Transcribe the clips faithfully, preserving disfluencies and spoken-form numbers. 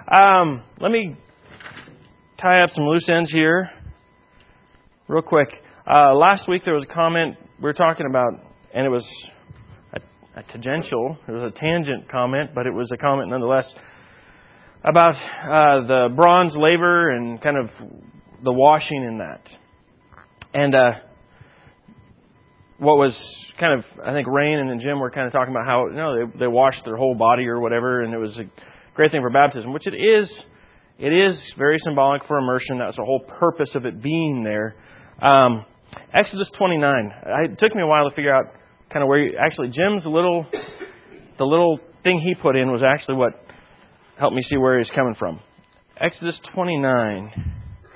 Um, let me tie up some loose ends here real quick. Uh, last week there was a comment we were talking about, and it was a, a tangential, it was a tangent comment, but it was a comment nonetheless about uh, the bronze laver and kind of the washing in that. And uh, what was kind of, I think Rain and Jim were kind of talking about how, you know, they, they washed their whole body or whatever, and it was a great thing for baptism, which it is. It is very symbolic for immersion. That's the whole purpose of it being there. Um, Exodus twenty-nine. I, it took me a while to figure out kind of where you, actually Jim's little, the little thing he put in was actually what helped me see where he's coming from. Exodus twenty-nine.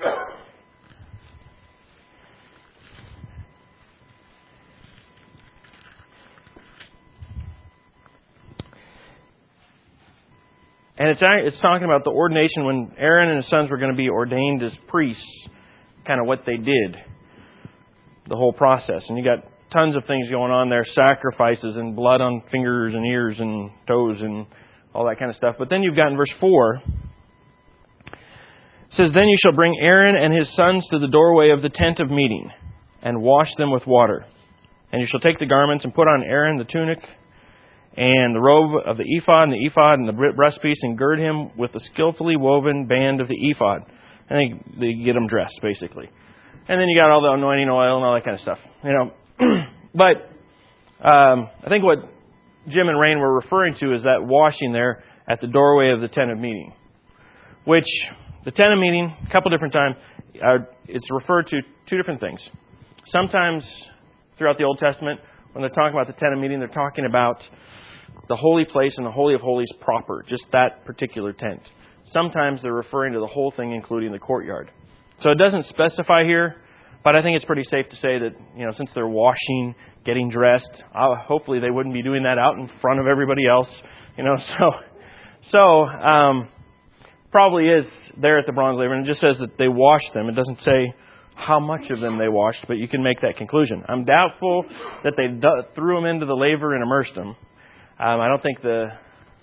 And it's it's talking about the ordination when Aaron and his sons were going to be ordained as priests, kind of what they did, the whole process. And you got tons of things going on there, sacrifices and blood on fingers and ears and toes and all that kind of stuff. But then you've got in verse four, it says, "Then you shall bring Aaron and his sons to the doorway of the tent of meeting and wash them with water. And you shall take the garments and put on Aaron the tunic and the robe of the ephod, and the ephod, and the breastpiece, and gird him with the skillfully woven band of the ephod." And they, they get him dressed, basically. And then you got all the anointing oil and all that kind of stuff, you know. But um, I think what Jim and Rain were referring to is that washing there at the doorway of the tent of meeting, which the tent of meeting, a couple different times, uh, it's referred to two different things. Sometimes throughout the Old Testament, when they're talking about the tent of meeting, they're talking about the holy place and the Holy of Holies proper, just that particular tent. Sometimes they're referring to the whole thing, including the courtyard. So it doesn't specify here, but I think it's pretty safe to say that, you know, since they're washing, getting dressed, uh, hopefully they wouldn't be doing that out in front of everybody else, you know. So, so um, probably is there at the bronze laver, and it just says that they washed them. It doesn't say how much of them they washed, but you can make that conclusion. I'm doubtful that they d- threw them into the laver and immersed them. Um, I don't think the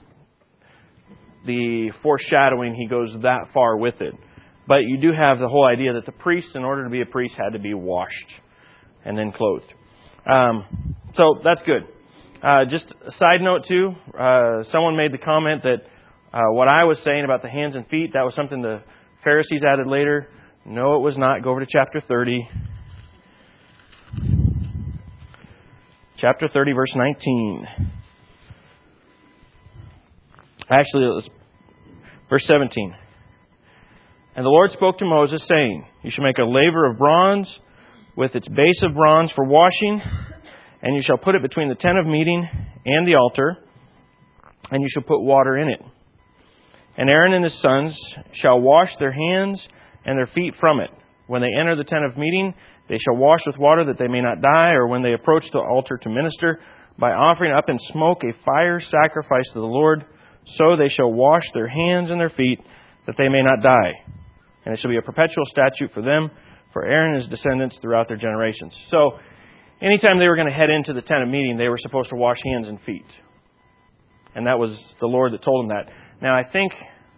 the foreshadowing, he goes that far with it. But you do have the whole idea that the priest, in order to be a priest, had to be washed and then clothed. Um, so that's good. Uh, just a side note too, uh, someone made the comment that uh, what I was saying about the hands and feet, that was something the Pharisees added later. No, it was not. Go over to chapter thirty. Chapter thirty, verse nineteen. Actually, it was verse seventeen. "And the Lord spoke to Moses, saying, You shall make a laver of bronze with its base of bronze for washing, and you shall put it between the tent of meeting and the altar, and you shall put water in it. And Aaron and his sons shall wash their hands and their feet from it. When they enter the tent of meeting, they shall wash with water that they may not die, or when they approach the altar to minister, by offering up in smoke a fire sacrifice to the Lord. So they shall wash their hands and their feet, that they may not die. And it shall be a perpetual statute for them, for Aaron and his descendants throughout their generations." So, anytime they were going to head into the tent of meeting, they were supposed to wash hands and feet. And that was the Lord that told them that. Now, I think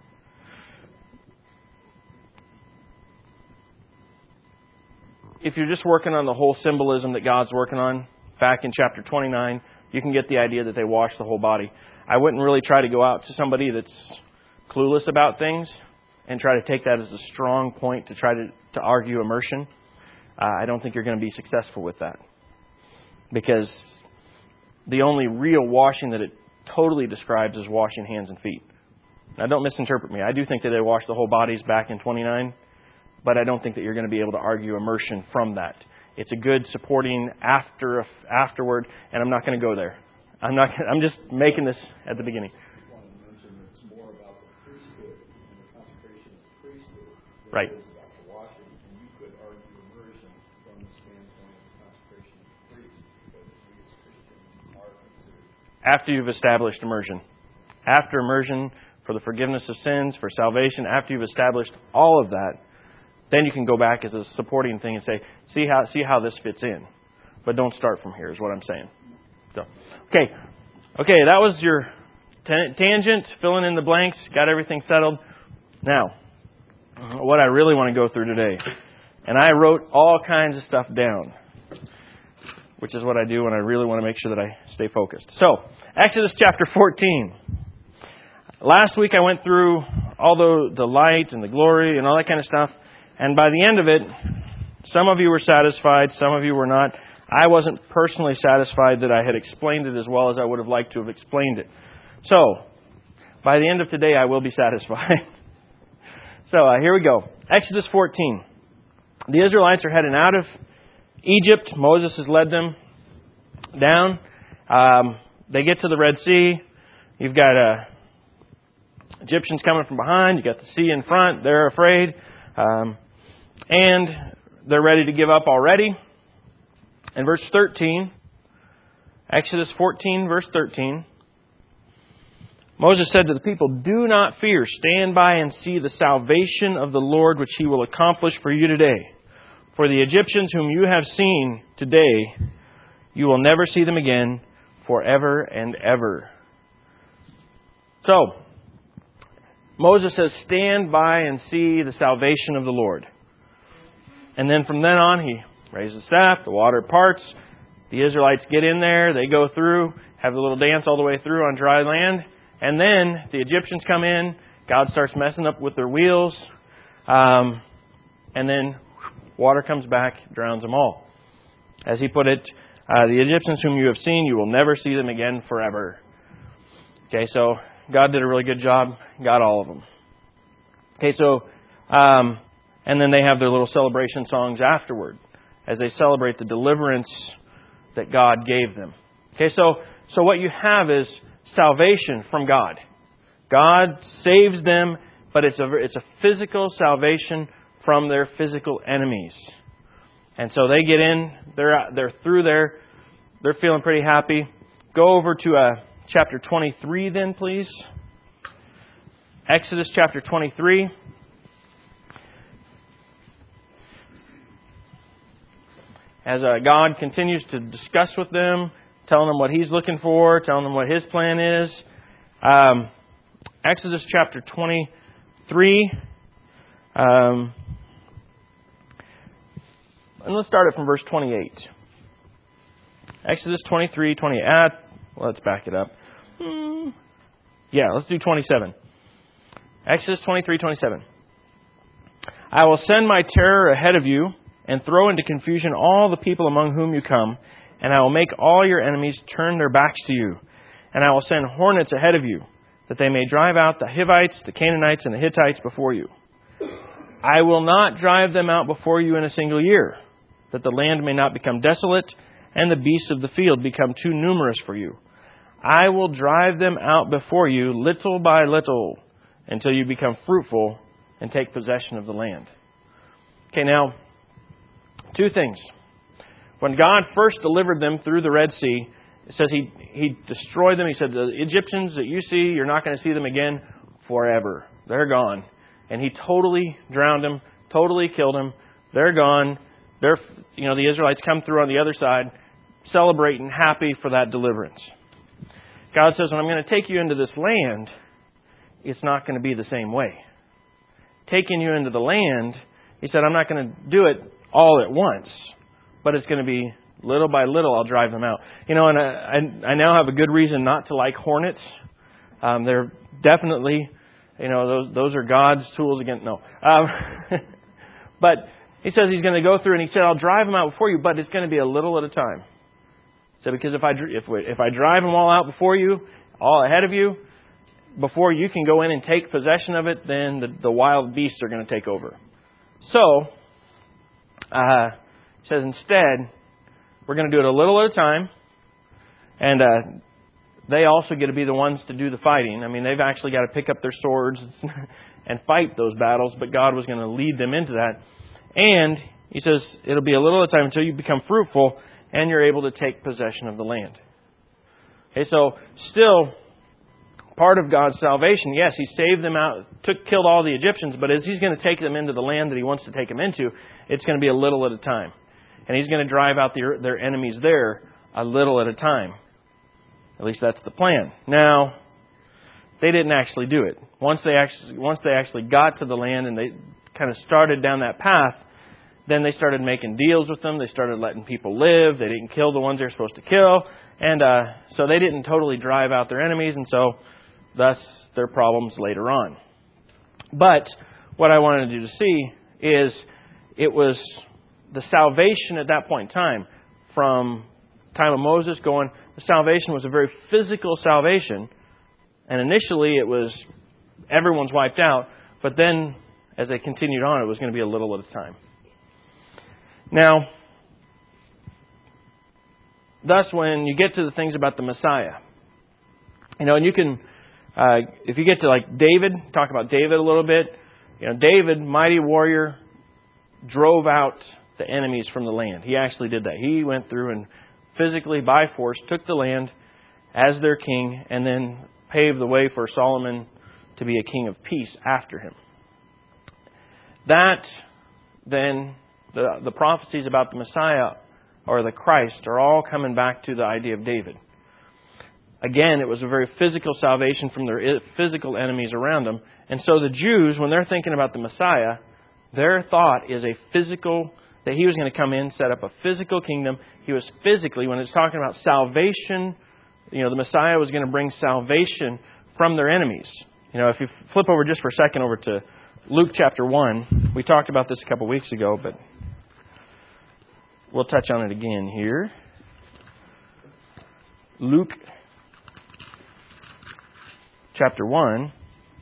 if you're just working on the whole symbolism that God's working on, back in chapter twenty-nine, you can get the idea that they wash the whole body. I wouldn't really try to go out to somebody that's clueless about things and try to take that as a strong point to try to, to argue immersion. Uh, I don't think you're going to be successful with that. Because the only real washing that it totally describes is washing hands and feet. Now, don't misinterpret me. I do think that they washed the whole bodies back in twenty-nine, but I don't think that you're going to be able to argue immersion from that. It's a good supporting after afterward, and I'm not going to go there. I'm not. I'm just making this at the beginning. I want to mention it's more about the priesthood and the consecration of the priesthood than Right. it is about the washing. And you could argue immersion from the standpoint of the consecration of the priest, because we as Christians are considered. After you've established immersion, after immersion for the forgiveness of sins, for salvation, after you've established all of that, then you can go back as a supporting thing and say, see how see how this fits in. But don't start from here, is what I'm saying. So, okay, okay, that was your t- tangent, filling in the blanks, got everything settled. Now, what I really want to go through today, and I wrote all kinds of stuff down, which is what I do when I really want to make sure that I stay focused. So, Exodus chapter fourteen. Last week I went through all the, the light and the glory and all that kind of stuff, and by the end of it, some of you were satisfied, some of you were not. I wasn't personally satisfied that I had explained it as well as I would have liked to have explained it. So, by the end of today, I will be satisfied. So, uh, here we go. Exodus fourteen. The Israelites are heading out of Egypt. Moses has led them down. Um, they get to the Red Sea. You've got uh, Egyptians coming from behind. You've got the sea in front. They're afraid. Um, and they're ready to give up already. In verse thirteen, Exodus fourteen, verse thirteen, Moses said to the people, "Do not fear. Stand by and see the salvation of the Lord, which He will accomplish for you today. For the Egyptians whom you have seen today, you will never see them again forever and ever." So, Moses says, stand by and see the salvation of the Lord. And then from then on, he raises the staff, the water parts, the Israelites get in there, they go through, have a little dance all the way through on dry land, and then the Egyptians come in, God starts messing up with their wheels, um, and then water comes back, drowns them all. As he put it, uh, the Egyptians whom you have seen, you will never see them again forever. Okay, so God did a really good job, got all of them. Okay, so, um, and then they have their little celebration songs afterward, as they celebrate the deliverance that God gave them. Okay, so so what you have is salvation from God. God saves them, but it's a it's a physical salvation from their physical enemies. And so they get in, they're they're through there, they're feeling pretty happy. Go over to uh, chapter twenty-three then, please. Exodus chapter twenty-three. As uh, God continues to discuss with them, telling them what He's looking for, telling them what His plan is. Um, Exodus chapter twenty-three. Um, and let's start it from verse twenty-eight. Exodus twenty-three, twenty-eight. Ah, well, let's back it up. Hmm. Yeah, let's do twenty-seven. Exodus twenty-three, twenty-seven. "I will send my terror ahead of you and throw into confusion all the people among whom you come, and I will make all your enemies turn their backs to you. And I will send hornets ahead of you, that they may drive out the Hivites, the Canaanites, and the Hittites before you. I will not drive them out before you in a single year, that the land may not become desolate, and the beasts of the field become too numerous for you. I will drive them out before you little by little, until you become fruitful and take possession of the land." Okay, now, two things. When God first delivered them through the Red Sea, it says He He destroyed them. He said, the Egyptians that you see, you're not going to see them again forever. They're gone. And He totally drowned them, totally killed them. They're gone. They're, you know, the Israelites come through on the other side, celebrating, happy for that deliverance. God says, when I'm going to take you into this land, it's not going to be the same way. Taking you into the land, He said, I'm not going to do it all at once, but it's going to be little by little. I'll drive them out. You know, and I, I now have a good reason not to like hornets. Um, they're definitely, you know, those those are God's tools against no. Um, but He says He's going to go through, and He said, I'll drive them out before you, but it's going to be a little at a time. So because if I if we, if I drive them all out before you, all ahead of you, before you can go in and take possession of it, then the, the wild beasts are going to take over. So, uh, He says instead, we're going to do it a little at a time. And uh, they also get to be the ones to do the fighting. I mean, they've actually got to pick up their swords and fight those battles, but God was going to lead them into that. And He says it'll be a little at a time until you become fruitful and you're able to take possession of the land. Okay, so still part of God's salvation. Yes, He saved them out, took, killed all the Egyptians, but as He's going to take them into the land that He wants to take them into, it's going to be a little at a time. And He's going to drive out their, their enemies there a little at a time. At least that's the plan. Now, they didn't actually do it. Once they actually once they actually got to the land and they kind of started down that path, then they started making deals with them. They started letting people live. They didn't kill the ones they were supposed to kill. And uh, so they didn't totally drive out their enemies, and so thus their problems later on. But what I wanted you to see is it was the salvation at that point in time, from time of Moses going, the salvation was a very physical salvation. And initially it was everyone's wiped out, but then as they continued on, it was going to be a little at a time. Now, thus when you get to the things about the Messiah, you know, and you can, uh, if you get to like David, talk about David a little bit. You know, David, mighty warrior, drove out the enemies from the land. He actually did that. He went through and physically, by force, took the land as their king, and then paved the way for Solomon to be a king of peace after him. That, then, the, the prophecies about the Messiah or the Christ are all coming back to the idea of David. Again, it was a very physical salvation from their physical enemies around them. And so the Jews, when they're thinking about the Messiah, their thought is a physical, that He was going to come in, set up a physical kingdom. He was physically, when it's talking about salvation, you know, the Messiah was going to bring salvation from their enemies. You know, if you flip over just for a second over to Luke chapter one, we talked about this a couple weeks ago, but we'll touch on it again here. Luke chapter one.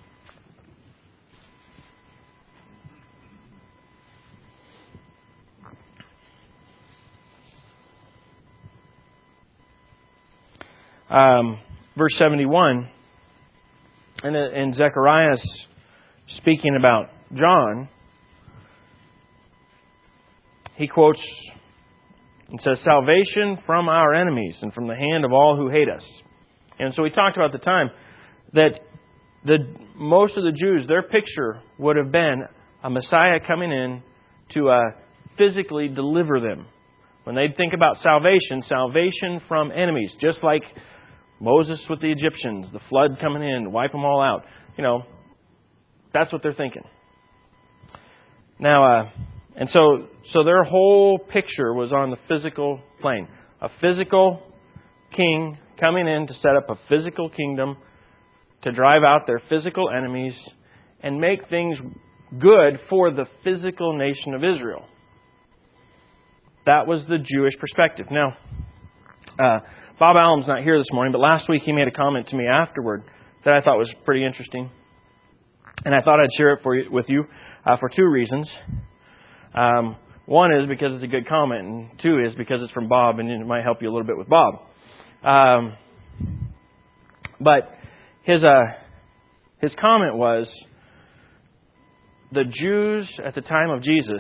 Um, verse seventy-one, and, and Zechariah speaking about John, he quotes and says, "Salvation from our enemies and from the hand of all who hate us." And so we talked about the time that the most of the Jews, their picture would have been a Messiah coming in to uh, physically deliver them. When they think about salvation, salvation from enemies, just like Moses with the Egyptians, the flood coming in, wipe them all out. You know, that's what they're thinking. Now, uh, and so so their whole picture was on the physical plane. A physical king coming in to set up a physical kingdom, to drive out their physical enemies and make things good for the physical nation of Israel. That was the Jewish perspective. Now, uh, Bob Allen's not here this morning, but last week he made a comment to me afterward that I thought was pretty interesting. And I thought I'd share it for you, with you uh, for two reasons. Um, one is because it's a good comment, and two is because it's from Bob, and it might help you a little bit with Bob. Um, but his uh, his comment was, the Jews at the time of Jesus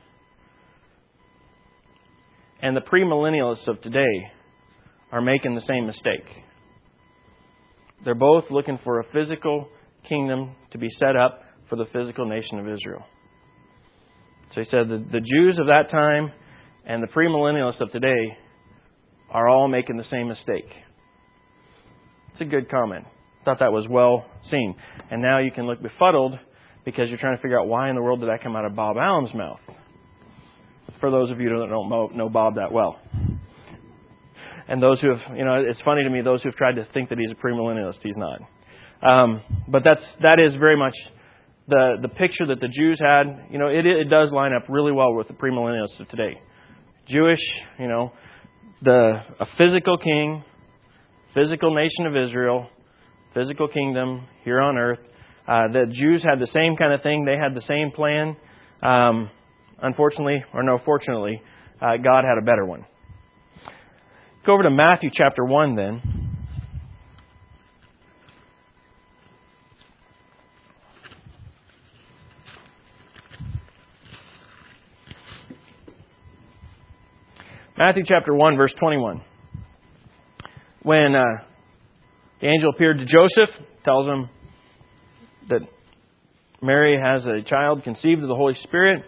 and the premillennialists of today are making the same mistake. They're both looking for a physical kingdom to be set up for the physical nation of Israel. So he said the, the Jews of that time and the premillennialists of today are all making the same mistake. It's a good comment. Thought that was well seen. And now you can look befuddled because you're trying to figure out why in the world did that come out of Bob Allen's mouth. For those of you that don't know Bob that well. And those who have, you know, it's funny to me, those who have tried to think that he's a premillennialist, he's not. Um, but that's that is very much the the picture that the Jews had. You know, it it does line up really well with the premillennialists of today. Jewish, you know, the a physical king, physical nation of Israel, physical kingdom here on earth. Uh, the Jews had the same kind of thing. They had the same plan. Um, unfortunately, or no, fortunately, uh, God had a better one. Go over to Matthew chapter one then. Matthew chapter one, verse twenty-one. When uh, the angel appeared to Joseph, tells him that Mary has a child conceived of the Holy Spirit.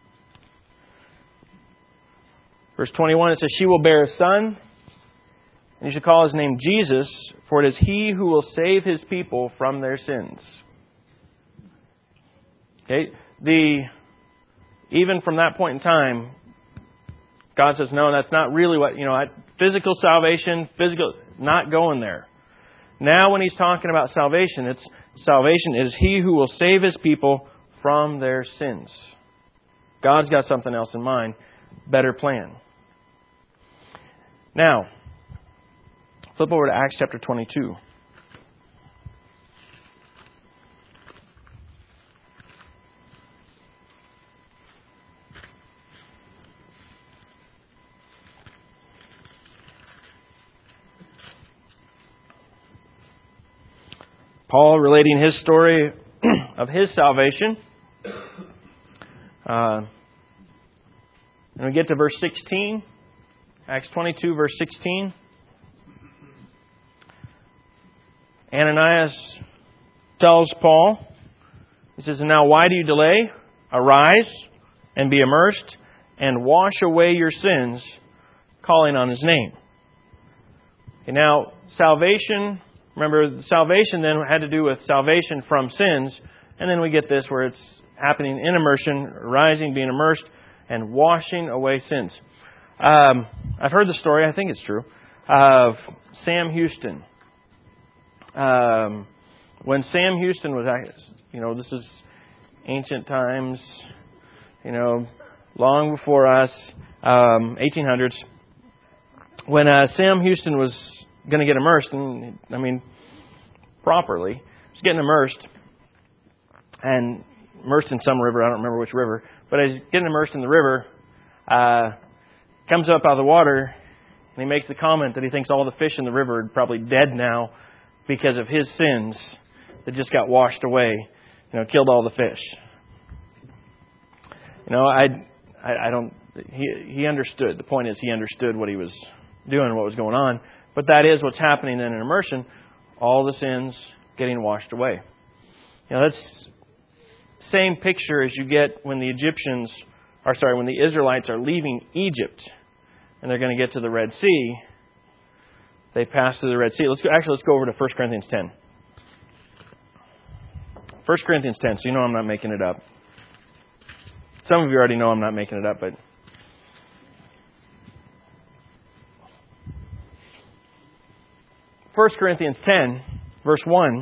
Verse twenty-one, it says, "She will bear a son, And you shall call his name Jesus, for it is he who will save his people from their sins. Okay? The, even from that point in time, God says, no, that's not really what, you know, physical salvation, physical, not going there. Now when he's talking about salvation, it's salvation is he who will save his people from their sins. God's got something else in mind. Better plan. Now, flip over to Acts chapter twenty-two. Paul relating his story of his salvation. Uh, and we get to verse sixteen. Acts twenty-two, verse sixteen. Ananias tells Paul, he says, "And now why do you delay? Arise and be immersed and wash away your sins, calling on his name." Okay, now, salvation... Remember, salvation then had to do with salvation from sins. And then we get this where it's happening in immersion, rising, being immersed, and washing away sins. Um, I've heard the story, I think it's true, of Sam Houston. Um, when Sam Houston was, you know, this is ancient times, you know, long before us, um, eighteen hundreds. When uh, Sam Houston was going to get immersed, and I mean, properly. He's getting immersed, and immersed in some river. I don't remember which river, but as he's getting immersed in the river, uh, comes up out of the water, and he makes the comment that he thinks all the fish in the river are probably dead now because of his sins that just got washed away. You know, killed all the fish. You know, I, I, I don't. He he understood. The point is, he understood what he was doing, what was going on. But that is what's happening then in immersion. All the sins getting washed away. You know, that's the same picture as you get when the Egyptians, or sorry, when the Israelites are leaving Egypt and they're going to get to the Red Sea. They pass through the Red Sea. Let's go, actually, let's go over to First Corinthians ten. First Corinthians ten, so you know I'm not making it up. Some of you already know I'm not making it up, but First Corinthians ten, verse one,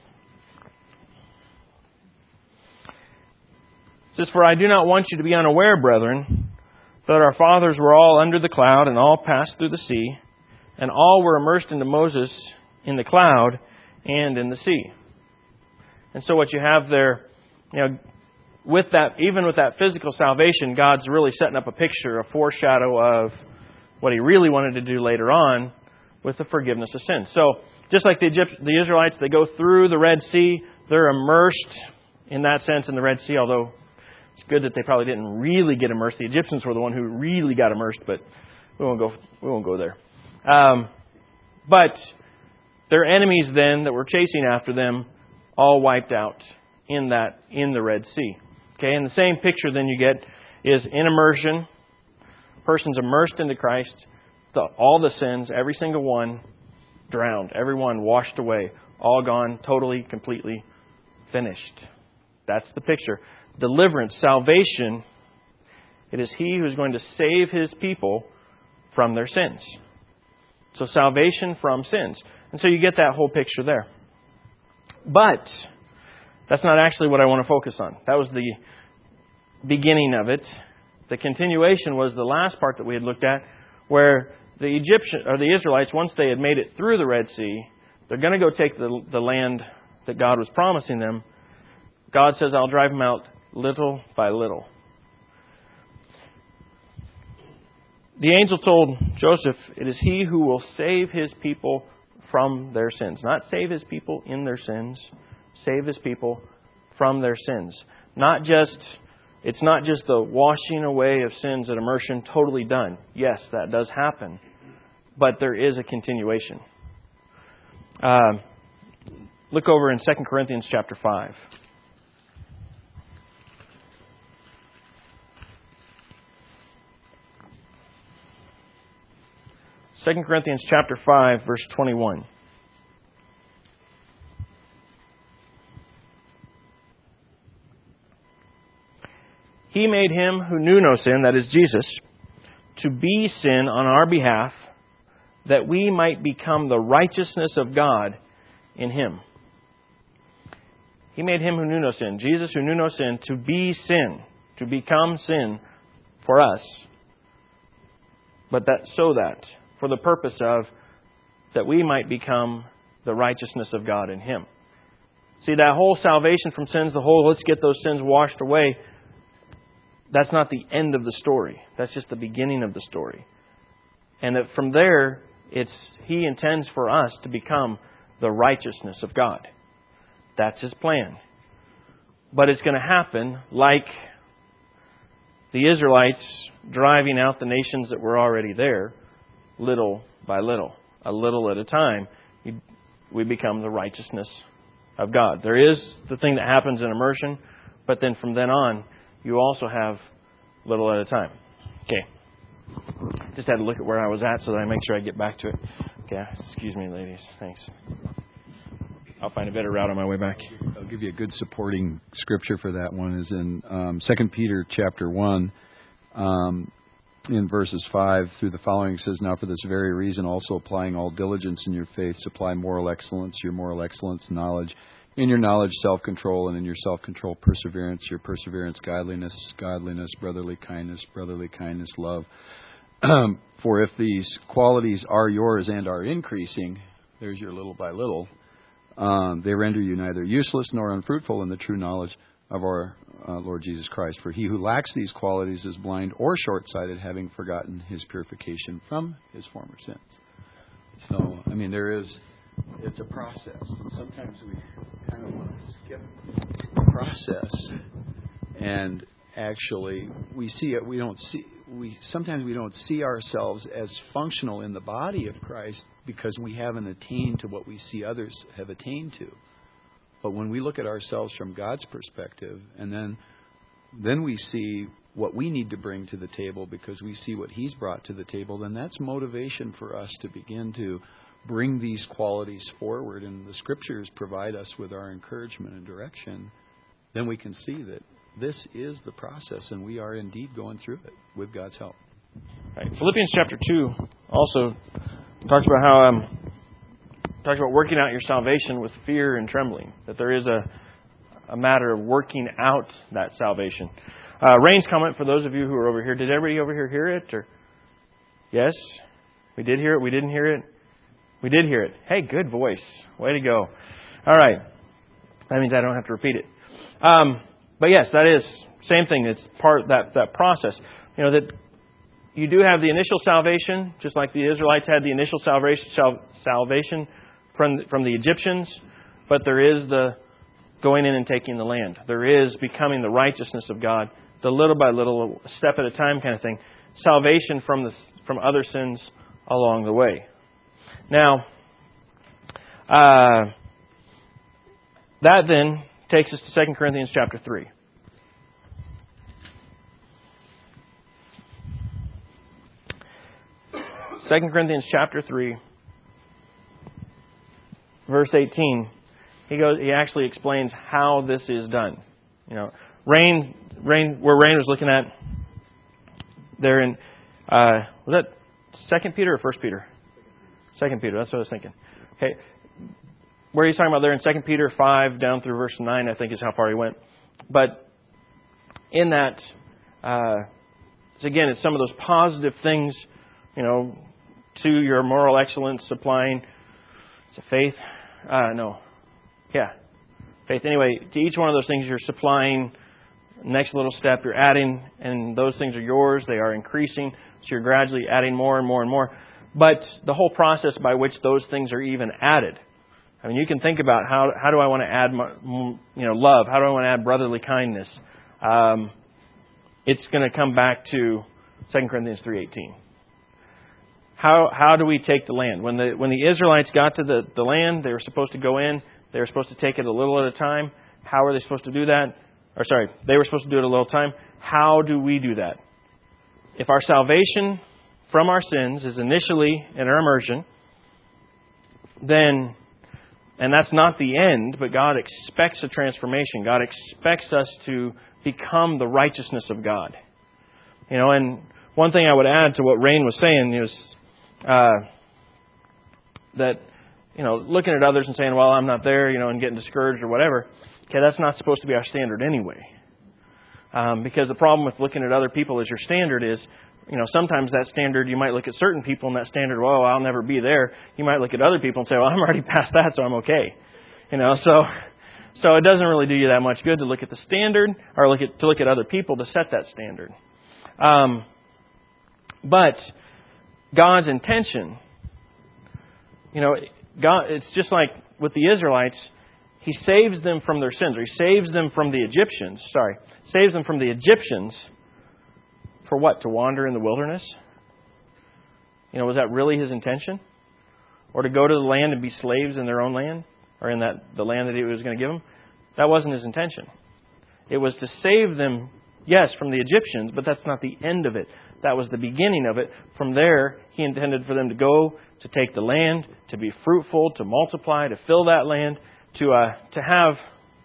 it says, "For I do not want you to be unaware, brethren, that our fathers were all under the cloud, and all passed through the sea, and all were immersed into Moses in the cloud and in the sea." And so what you have there, you know, with that, even with that physical salvation, God's really setting up a picture, a foreshadow of what He really wanted to do later on with the forgiveness of sins. So, just like the Egypt, the Israelites, they go through the Red Sea. They're immersed in that sense in the Red Sea, although it's good that they probably didn't really get immersed. The Egyptians were the one who really got immersed, but we won't go. We won't go there. Um, but their enemies then that were chasing after them, all wiped out in that in the Red Sea. Okay, and the same picture then you get is in immersion. Person's immersed into Christ. The, all the sins, every single one, drowned. Every one washed away. All gone, totally, completely finished. That's the picture. Deliverance, salvation, it is He who is going to save His people from their sins. So salvation from sins. And so you get that whole picture there. But that's not actually what I want to focus on. That was the beginning of it. The continuation was the last part that we had looked at, where the Egyptian or the Israelites, once they had made it through the Red Sea, they're going to go take the, the land that God was promising them. God says, "I'll drive them out little by little." The angel told Joseph, it is He who will save His people from their sins. Not save His people in their sins. Save His people from their sins. Not just... It's not just the washing away of sins at immersion, totally done. Yes, that does happen. But there is a continuation. Uh, look over in Second Corinthians chapter five. Second Corinthians chapter five, verse twenty-one. He made Him who knew no sin, that is Jesus, to be sin on our behalf, that we might become the righteousness of God in Him. He made Him who knew no sin, Jesus who knew no sin, to be sin, to become sin for us. But that so that, for the purpose of, that we might become the righteousness of God in Him. See, that whole salvation from sins, the whole let's get those sins washed away, that's not the end of the story. That's just the beginning of the story. And that from there, it's He intends for us to become the righteousness of God. That's His plan. But it's going to happen like the Israelites driving out the nations that were already there, little by little, a little at a time, we become the righteousness of God. There is the thing that happens in immersion, but then from then on, you also have little at a time. Okay. Just had to look at where I was at so that I make sure I get back to it. Okay. Excuse me, ladies. Thanks. I'll find a better route on my way back. I'll give you a good supporting scripture for that one. Is in um, Second Peter chapter one, um, in verses five through the following. It says, "Now for this very reason, also applying all diligence in your faith, supply moral excellence, your moral excellence, knowledge. In your knowledge, self-control, and in your self-control, perseverance. Your perseverance, godliness, godliness, brotherly kindness, brotherly kindness, love. For if these qualities are yours and are increasing," there's your little by little, um, "they render you neither useless nor unfruitful in the true knowledge of our uh, Lord Jesus Christ. For he who lacks these qualities is blind or short-sighted, having forgotten his purification from his former sins." So, I mean, there is... It's a process, and sometimes we kind of want to skip the process. And actually, we see it. We don't see. We sometimes we don't see ourselves as functional in the body of Christ because we haven't attained to what we see others have attained to. But when we look at ourselves from God's perspective, and then then we see what we need to bring to the table because we see what He's brought to the table, then that's motivation for us to begin to bring these qualities forward, and the Scriptures provide us with our encouragement and direction. Then we can see that this is the process, and we are indeed going through it with God's help. Right. Philippians chapter two also talks about how um, talks about working out your salvation with fear and trembling. That there is a a matter of working out that salvation. Uh, Rain's comment for those of you who are over here. Did everybody over here hear it? Or yes, we did hear it. We didn't hear it. We did hear it. Hey, good voice. Way to go. All right. That means I don't have to repeat it. Um, but yes, that is same thing. It's part of that, that process. You know, that you do have the initial salvation, just like the Israelites had the initial salvation, salvation from, from the Egyptians. But there is the going in and taking the land. There is becoming the righteousness of God, the little by little, a step at a time kind of thing. Salvation from the from other sins along the way. Now, uh, that then takes us to Second Corinthians chapter three. Second Corinthians chapter three, verse eighteen. He goes. He actually explains how this is done. You know, Rain, Rain, where Rain was looking at there in uh, was that Second Peter or First Peter? Second Peter, that's what I was thinking. Okay, where he's talking about there in Second Peter five down through verse nine, I think is how far he went. But in that, uh, again, it's some of those positive things, you know, to your moral excellence, supplying. Is it faith? Uh, no, yeah, faith. Anyway, to each one of those things, you're supplying. Next little step, you're adding, and those things are yours. They are increasing, so you're gradually adding more and more and more. But the whole process by which those things are even added. I mean, you can think about how how do I want to add, you know, love? How do I want to add brotherly kindness? Um, it's going to come back to Second Corinthians three eighteen. How how do we take the land? When the when the Israelites got to the, the land, they were supposed to go in. They were supposed to take it a little at a time. How are they supposed to do that? Or sorry, they were supposed to do it a little time. How do we do that? If our salvation from our sins is initially in our immersion, then, and that's not the end, but God expects a transformation. God expects us to become the righteousness of God. You know, and one thing I would add to what Rain was saying is uh, that, you know, looking at others and saying, well, I'm not there, you know, and getting discouraged or whatever, okay, that's not supposed to be our standard anyway. Um, because the problem with looking at other people as your standard is, you know, sometimes that standard, you might look at certain people and that standard, well, I'll never be there. You might look at other people and say, well, I'm already past that, so I'm okay. You know, so so it doesn't really do you that much good to look at the standard or look at to look at other people to set that standard. Um, but God's intention, you know, God, it's just like with the Israelites, He saves them from their sins, or He saves them from the Egyptians, sorry, saves them from the Egyptians for what? To wander in the wilderness? You know, was that really His intention? Or to go to the land and be slaves in their own land? Or in that the land that He was going to give them? That wasn't His intention. It was to save them, yes, from the Egyptians, but that's not the end of it. That was the beginning of it. From there, He intended for them to go, to take the land, to be fruitful, to multiply, to fill that land, to uh, to have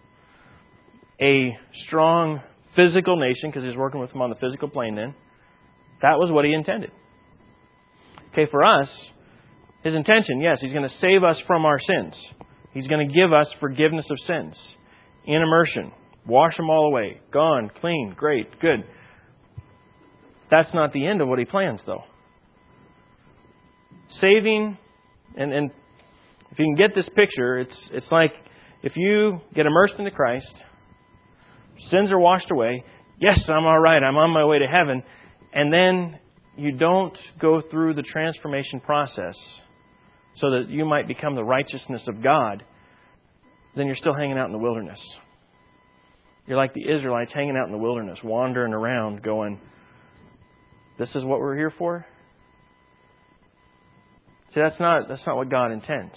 a strong physical nation, because He was working with them on the physical plane then. That was what He intended. Okay, for us, His intention, yes, He's going to save us from our sins. He's going to give us forgiveness of sins in immersion. Wash them all away. Gone, clean, great, good. That's not the end of what He plans, though. Saving, and, and if you can get this picture, it's it's like if you get immersed into Christ, sins are washed away. Yes, I'm all right. I'm on my way to heaven. And then you don't go through the transformation process so that you might become the righteousness of God. Then you're still hanging out in the wilderness. You're like the Israelites hanging out in the wilderness, wandering around going, this is what we're here for? See, that's not that's not what God intends.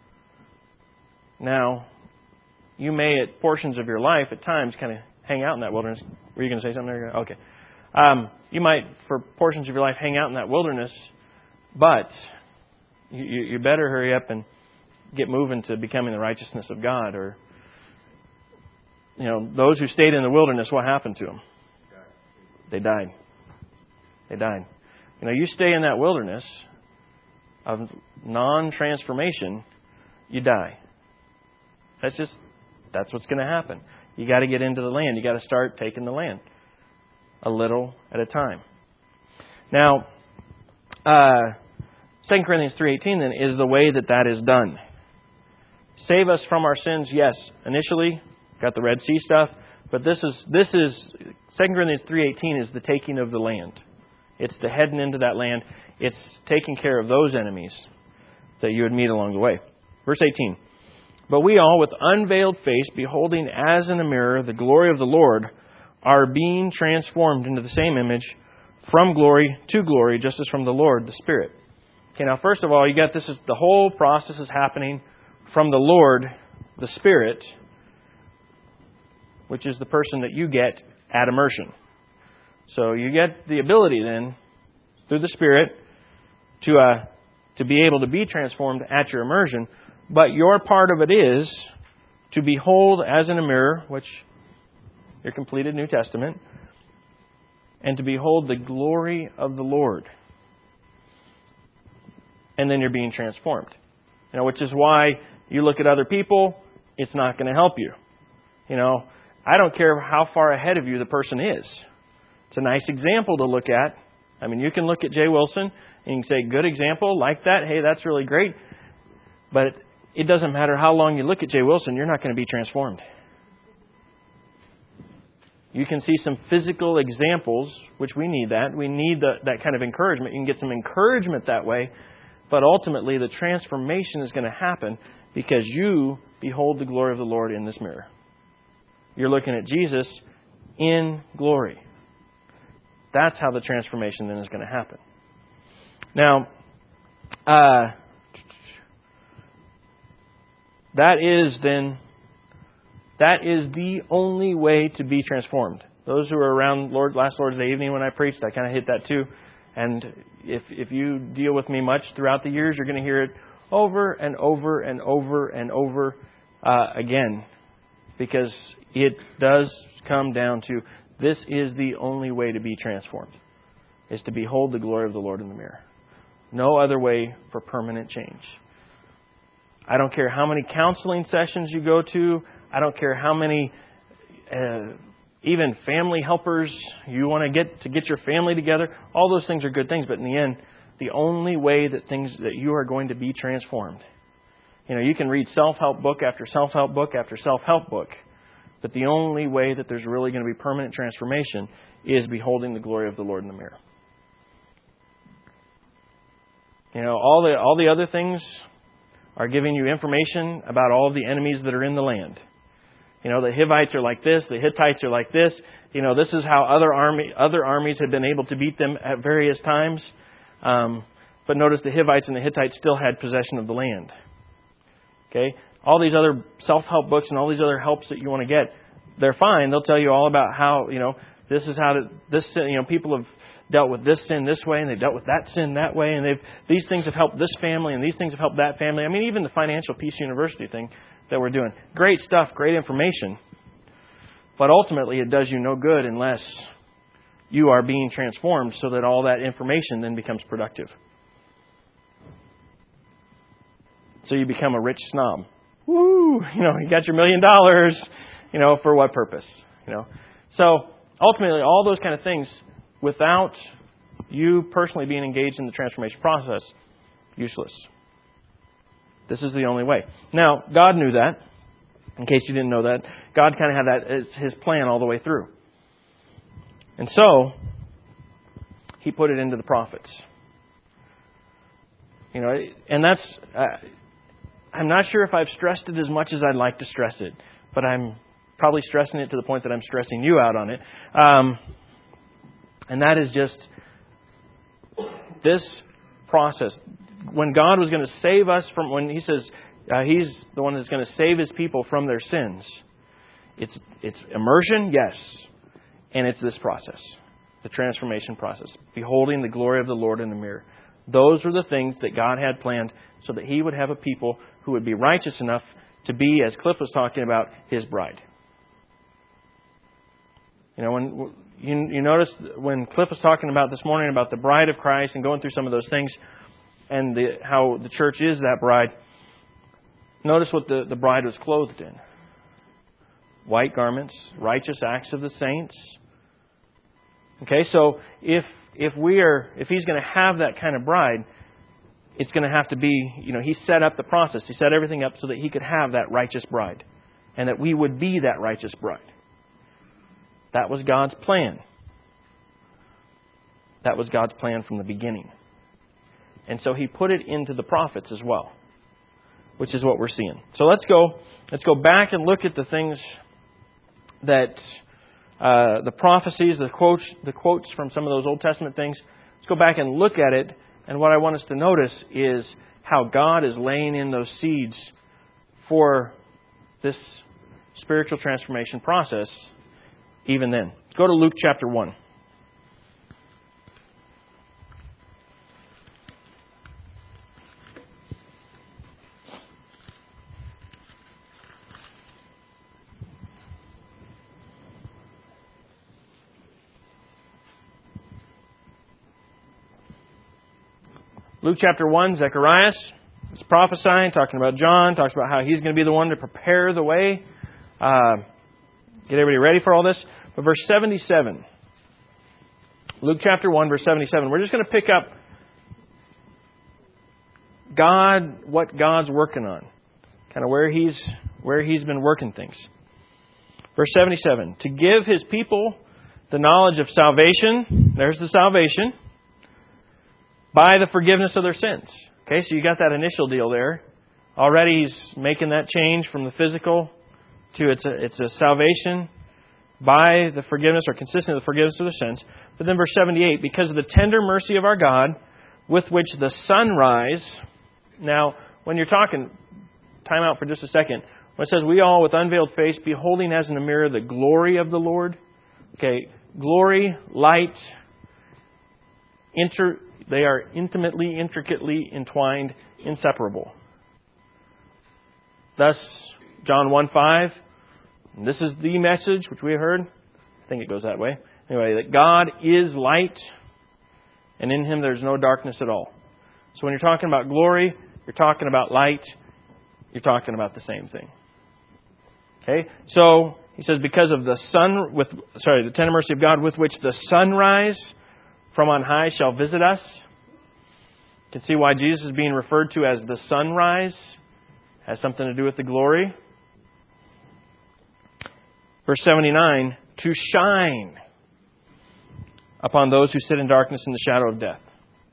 Now, you may at portions of your life at times kind of hang out in that wilderness. Were you going to say something there? Okay. Um, you might, for portions of your life, hang out in that wilderness, but you, you better hurry up and get moving to becoming the righteousness of God. Or, you know, those who stayed in the wilderness, what happened to them? They died. They died. You know, you stay in that wilderness of non-transformation, you die. That's just, that's what's going to happen. You got to get into the land. You got to start taking the land a little at a time. Now, uh, Second Corinthians three eighteen then is the way that that is done. Save us from our sins, yes. Initially, got the Red Sea stuff, but this is this is Second Corinthians three eighteen is the taking of the land. It's the heading into that land. It's taking care of those enemies that you would meet along the way. Verse eighteen. But we all, with unveiled face, beholding as in a mirror the glory of the Lord, are being transformed into the same image from glory to glory, just as from the Lord, the Spirit. Okay, now first of all, you got this is the whole process is happening from the Lord, the Spirit, which is the person that you get at immersion. So you get the ability then, through the Spirit, to uh, to be able to be transformed at your immersion. But your part of it is to behold as in a mirror, which your completed New Testament, and to behold the glory of the Lord. And then you're being transformed. You know, which is why you look at other people, it's not going to help you. You know, I don't care how far ahead of you the person is. It's a nice example to look at. I mean, you can look at Jay Wilson and you can say, good example, like that. Hey, that's really great. But it doesn't matter how long you look at Jay Wilson, you're not going to be transformed. You can see some physical examples, which we need that. We need the, that kind of encouragement. You can get some encouragement that way. But ultimately, the transformation is going to happen because you behold the glory of the Lord in this mirror. You're looking at Jesus in glory. That's how the transformation then is going to happen. Now, uh, that is then, that is the only way to be transformed. Those who were around Lord last Lord's Day evening when I preached, I kind of hit that too. And if if you deal with me much throughout the years, you're going to hear it over and over and over and over uh, again. Because it does come down to, this is the only way to be transformed, is to behold the glory of the Lord in the mirror. No other way for permanent change. I don't care how many counseling sessions you go to. I don't care how many uh, even family helpers you want to get to get your family together. All those things are good things, but in the end, the only way that things that you are going to be transformed. You know, you can read self-help book after self-help book after self-help book, but the only way that there's really going to be permanent transformation is beholding the glory of the Lord in the mirror. You know, all the all the other things are giving you information about all of the enemies that are in the land. You know, the Hivites are like this, the Hittites are like this. You know, this is how other army other armies have been able to beat them at various times. Um, but notice the Hivites and the Hittites still had possession of the land. Okay? All these other self-help books and all these other helps that you want to get, they're fine. They'll tell you all about how, you know, this is how to, this, you know, people have dealt with this sin this way and they've dealt with that sin that way, and they've, these things have helped this family and these things have helped that family. I mean, even the Financial Peace University thing that we're doing. Great stuff, great information. But ultimately it does you no good unless you are being transformed so that all that information then becomes productive. So you become a rich snob. Woo! You know, you got your million dollars. You know, for what purpose? You know. So ultimately, all those kind of things, without you personally being engaged in the transformation process, useless. This is the only way. Now, God knew that. In case you didn't know that, God kind of had that as His plan all the way through. And so, He put it into the prophets. You know, and that's, uh, I'm not sure if I've stressed it as much as I'd like to stress it, but I'm probably stressing it to the point that I'm stressing you out on it. Um, and that is just this process. When God was going to save us from, when He says uh, He's the one that's going to save His people from their sins, it's it's immersion, yes, and it's this process, the transformation process, beholding the glory of the Lord in the mirror. Those were the things that God had planned so that He would have a people who would be righteous enough to be, as Cliff was talking about, His bride. You know, when you, you notice when Cliff was talking about this morning about the bride of Christ and going through some of those things and the, how the church is that bride, notice what the, the bride was clothed in. White garments, righteous acts of the saints. Okay, so if if we are if He's going to have that kind of bride, it's going to have to be, you know, He set up the process. He set everything up so that He could have that righteous bride, and that we would be that righteous bride. That was God's plan. That was God's plan from the beginning. And so He put it into the prophets as well, which is what we're seeing. So let's go let's go back and look at the things that uh, the prophecies, the quotes, the quotes from some of those Old Testament things. Let's go back and look at it. And what I want us to notice is how God is laying in those seeds for this spiritual transformation process even then. Go to Luke chapter one. Luke chapter one, Zechariah is prophesying, talking about John, talks about how he's going to be the one to prepare the way. Uh, get everybody ready for all this. But verse seventy-seven. Luke chapter one, verse seventy-seven. We're just going to pick up God, what God's working on. Kind of where He's where He's been working things. Verse seventy-seven. To give His people the knowledge of salvation. There's the salvation. By the forgiveness of their sins. Okay, so you got that initial deal there. Already He's making that change from the physical to it's a, it's a salvation by the forgiveness or consistent with the forgiveness of their sins. But then verse seventy-eight, because of the tender mercy of our God, with which the sunrise. Now, when you're talking, time out for just a second. When it says, we all with unveiled face, beholding as in a mirror the glory of the Lord. Okay, glory, light, inter, they are intimately, intricately entwined, inseparable. Thus, John one five, and this is the message which we have heard. I think it goes that way. Anyway, that God is light, and in Him there's no darkness at all. So when you're talking about glory, you're talking about light, you're talking about the same thing. Okay? So, he says, because of the sun, with sorry, the tender mercy of God with which the sunrise from on high shall visit us. You can see why Jesus is being referred to as the sunrise. Has something to do with the glory. Verse seventy-nine, to shine upon those who sit in darkness and the shadow of death.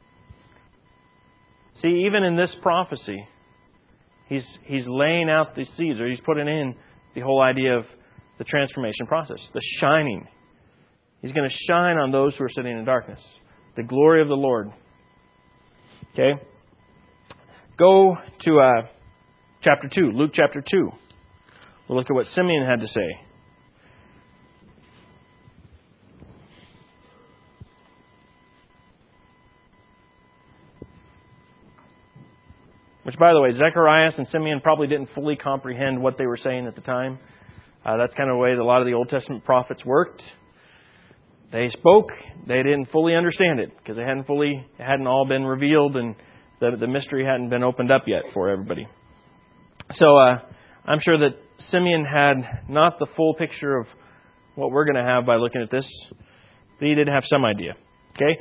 See, even in this prophecy, he's he's laying out the seeds, or he's putting in the whole idea of the transformation process, the shining. He's going to shine on those who are sitting in darkness. The glory of the Lord. Okay? Go to uh, chapter two, Luke chapter two. We'll look at what Simeon had to say. Which, by the way, Zechariah and Simeon probably didn't fully comprehend what they were saying at the time. Uh, that's kind of the way that a lot of the Old Testament prophets worked. They spoke, they didn't fully understand it because they hadn't fully, it hadn't all been revealed, and the the mystery hadn't been opened up yet for everybody. So uh, I'm sure that Simeon had not the full picture of what we're going to have by looking at this, but he did have some idea. Okay,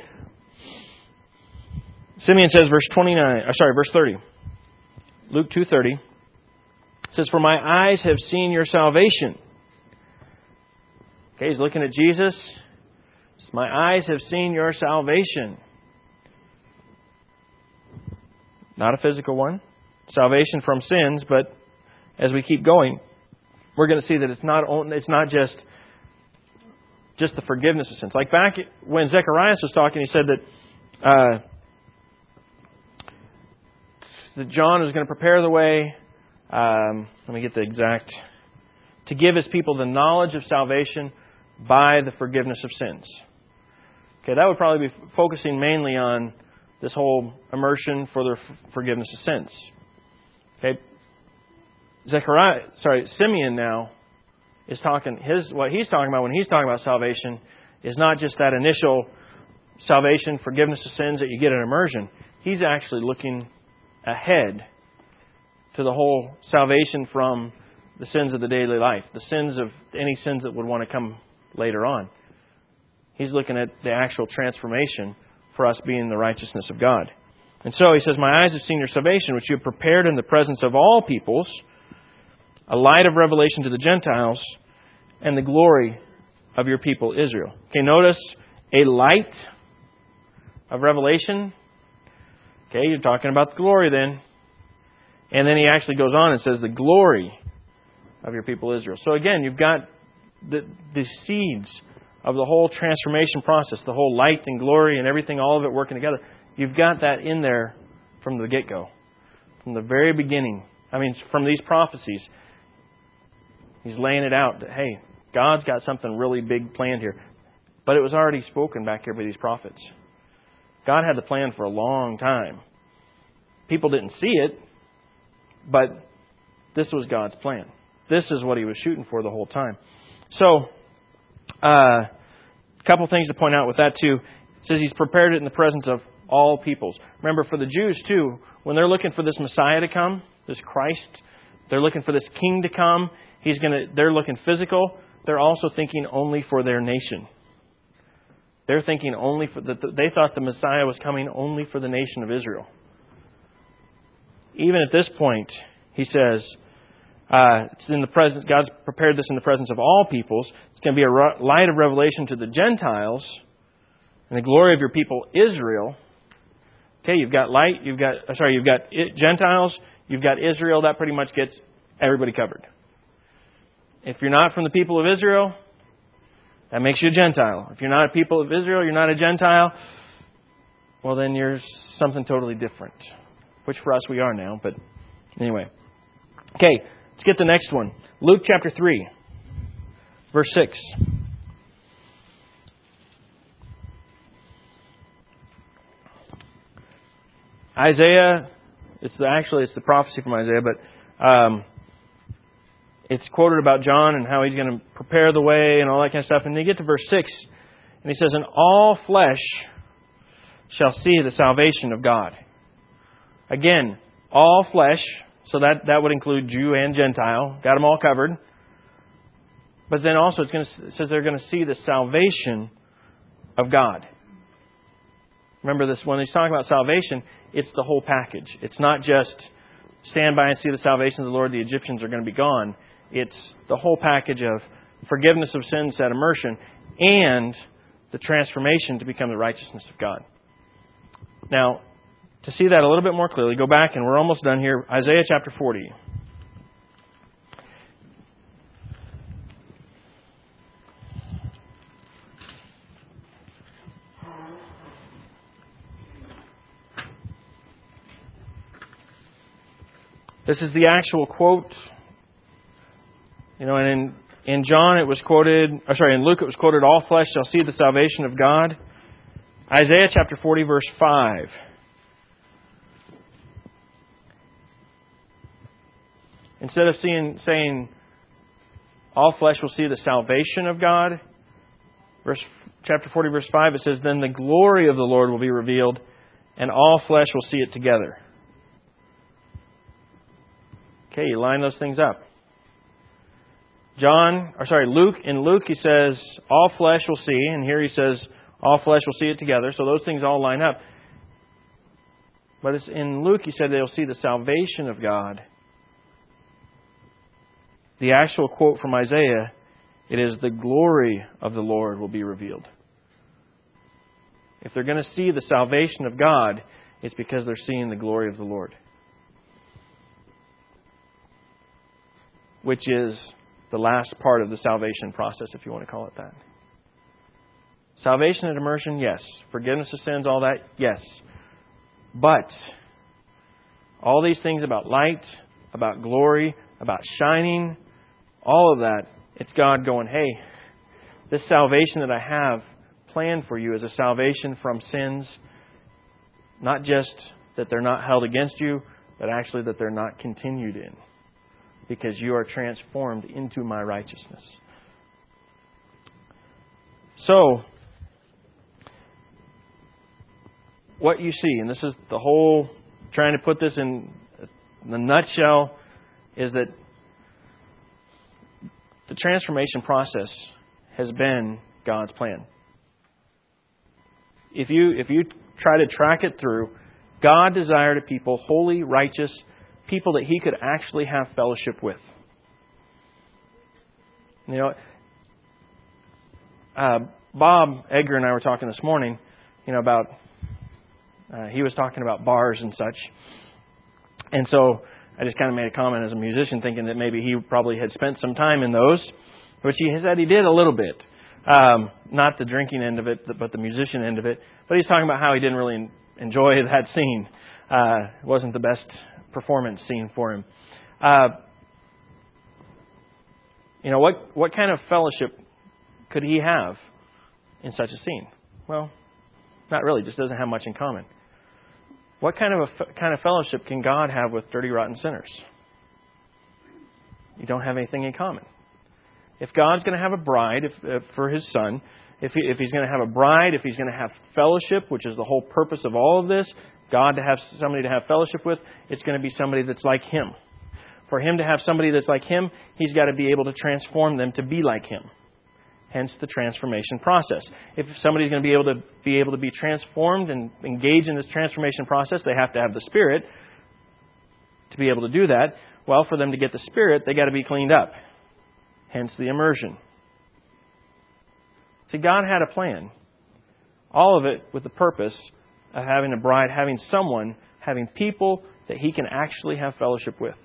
Simeon says, verse twenty-nine. Or sorry, verse thirty. Luke two thirty says, "For my eyes have seen your salvation." Okay, he's looking at Jesus. My eyes have seen your salvation. Not a physical one. Salvation from sins, but as we keep going, we're going to see that it's not it's not just just the forgiveness of sins. Like back when Zechariah was talking, he said that uh, that John was going to prepare the way. Um, let me get the exact to give his people the knowledge of salvation by the forgiveness of sins. Okay, that would probably be focusing mainly on this whole immersion for the forgiveness of sins. Okay, Zechariah, sorry, Simeon now is talking. His what he's talking about when he's talking about salvation is not just that initial salvation, forgiveness of sins that you get in immersion. He's actually looking ahead to the whole salvation from the sins of the daily life, the sins of any sins that would want to come later on. He's looking at the actual transformation for us being the righteousness of God. And so he says, "My eyes have seen your salvation, which you have prepared in the presence of all peoples, a light of revelation to the Gentiles, and the glory of your people Israel." Okay, notice a light of revelation. Okay, you're talking about the glory then. And then he actually goes on and says, the glory of your people Israel. So again, you've got the, the seeds of the whole transformation process, the whole light and glory and everything, all of it working together. You've got that in there from the get-go, from the very beginning. I mean, from these prophecies, he's laying it out that, hey, God's got something really big planned here. But it was already spoken back here by these prophets. God had the plan for a long time. People didn't see it, but this was God's plan. This is what He was shooting for the whole time. So, uh, a couple things to point out with that too. It says He's prepared it in the presence of all peoples. Remember, for the Jews too, when they're looking for this Messiah to come, this Christ, they're looking for this King to come. He's gonna. They're looking physical. They're also thinking only for their nation. They're thinking only for that. They thought the Messiah was coming only for the nation of Israel. Even at this point, he says, uh, it's in the presence. God's prepared this in the presence of all peoples. It's going to be a light of revelation to the Gentiles, and the glory of your people Israel. Okay, you've got light. You've got sorry. You've got Gentiles. You've got Israel. That pretty much gets everybody covered. If you're not from the people of Israel, that makes you a Gentile. If you're not a people of Israel, you're not a Gentile. Well, then you're something totally different. Which for us we are now, but anyway. Okay, let's get the next one. Luke chapter three, verse six. Isaiah, it's the, actually it's the prophecy from Isaiah, but um, it's quoted about John and how he's going to prepare the way and all that kind of stuff. And then you get to verse six, and he says, "And all flesh shall see the salvation of God." Again, all flesh, so that, that would include Jew and Gentile. Got them all covered. But then also it's going to, it says they're going to see the salvation of God. Remember this, when he's talking about salvation, it's the whole package. It's not just stand by and see the salvation of the Lord, the Egyptians are going to be gone. It's the whole package of forgiveness of sins at immersion and the transformation to become the righteousness of God. Now, to see that a little bit more clearly, go back and we're almost done here. Isaiah chapter forty. This is the actual quote. You know, and in, in John it was quoted, or sorry, in Luke it was quoted, "All flesh shall see the salvation of God." Isaiah chapter forty, verse five. Instead of seeing, saying, "All flesh will see the salvation of God," verse chapter forty, verse five, it says, "Then the glory of the Lord will be revealed, and all flesh will see it together." Okay, you line those things up. John, or sorry, Luke, in Luke he says, "All flesh will see," and here he says, "All flesh will see it together." So those things all line up. But it's in Luke he said they'll see the salvation of God. The actual quote from Isaiah, it is, "The glory of the Lord will be revealed." If they're going to see the salvation of God, it's because they're seeing the glory of the Lord. Which is the last part of the salvation process, if you want to call it that. Salvation and immersion, yes. Forgiveness of sins, all that, yes. But all these things about light, about glory, about shining, all of that, it's God going, "Hey, this salvation that I have planned for you is a salvation from sins, not just that they're not held against you, but actually that they're not continued in. Because you are transformed into my righteousness." So, what you see, and this is the whole, trying to put this in the nutshell, is that the transformation process has been God's plan. If you if you try to track it through, God desired a people holy, righteous, people that He could actually have fellowship with. You know, uh, Bob Edgar and I were talking this morning, you know, about, uh, he was talking about bars and such. And so I just kind of made a comment as a musician, thinking that maybe he probably had spent some time in those, which he said he did a little bit. Um, not the drinking end of it, but the musician end of it. But he's talking about how he didn't really enjoy that scene. Uh, it wasn't the best performance scene for him. Uh, you know, what what kind of fellowship could he have in such a scene? Well, not really. Just doesn't have much in common. What kind of a kind of fellowship can God have with dirty, rotten sinners? You don't have anything in common. If God's going to have a bride if, if, for His Son, if, he, if He's going to have a bride, if He's going to have fellowship, which is the whole purpose of all of this, God to have somebody to have fellowship with, it's going to be somebody that's like Him. For Him to have somebody that's like Him, He's got to be able to transform them to be like Him. Hence the transformation process. If somebody's going to be able to be able to be transformed and engage in this transformation process, they have to have the Spirit to be able to do that. Well, for them to get the Spirit, they got to be cleaned up. Hence the immersion. See, God had a plan. All of it with the purpose of having a bride, having someone, having people that He can actually have fellowship with.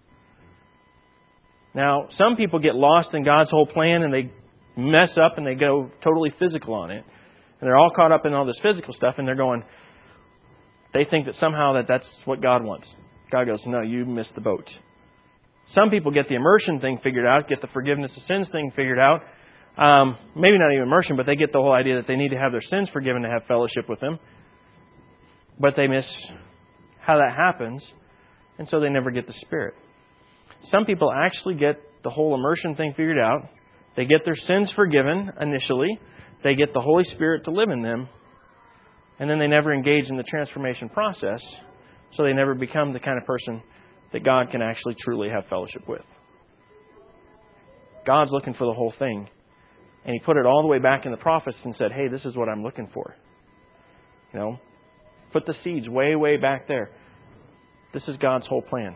Now, some people get lost in God's whole plan and they mess up and they go totally physical on it. And they're all caught up in all this physical stuff and they're going, they think that somehow that that's what God wants. God goes, no, you missed the boat. Some people get the immersion thing figured out, get the forgiveness of sins thing figured out. Um, maybe not even immersion, but they get the whole idea that they need to have their sins forgiven to have fellowship with Him. But they miss how that happens, and so they never get the Spirit. Some people actually get the whole immersion thing figured out. They get their sins forgiven initially. They get the Holy Spirit to live in them. And then they never engage in the transformation process. So they never become the kind of person that God can actually truly have fellowship with. God's looking for the whole thing. And He put it all the way back in the prophets and said, hey, this is what I'm looking for. You know, put the seeds way, way back there. This is God's whole plan.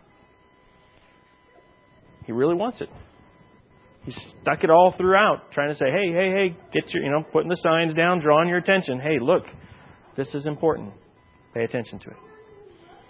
He really wants it. He stuck it all throughout, trying to say, hey, hey, hey, get your, you know, putting the signs down, drawing your attention. Hey, look, this is important. Pay attention to it.